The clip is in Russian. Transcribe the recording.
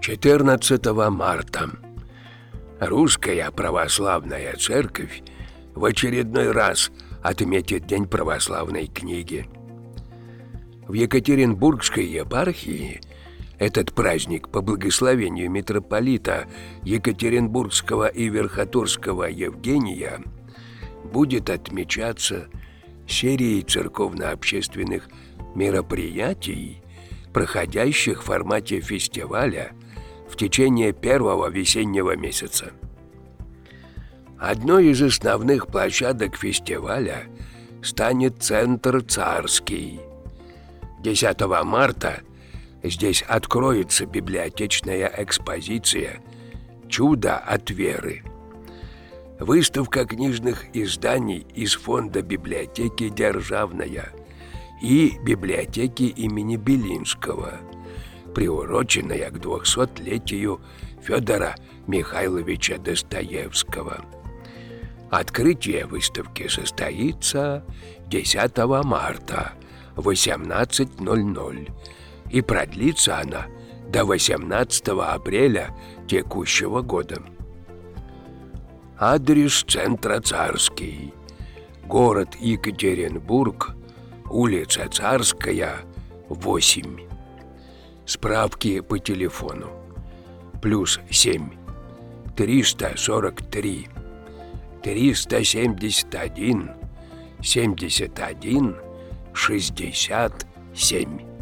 14 марта Русская Православная Церковь в очередной раз отметит День православной книги. В Екатеринбургской епархии этот праздник по благословению митрополита Екатеринбургского и Верхотурского Евгения будет отмечаться серией церковно-общественных мероприятий, проходящих в формате фестиваля в течение первого весеннего месяца. Одной из основных площадок фестиваля станет Центр Царский. 10 марта здесь откроется библиотечная экспозиция «Чудо от веры». Выставка книжных изданий из фонда библиотеки «Державная» и библиотеки имени Белинского, приуроченная к 200-летию Федора Михайловича Достоевского. Открытие выставки состоится 10 марта в 18:00 и продлится она до 18 апреля текущего года. Адрес Центра Царский. Город Екатеринбург, улица Царская, 8. Справки по телефону +7 343 371 71 67.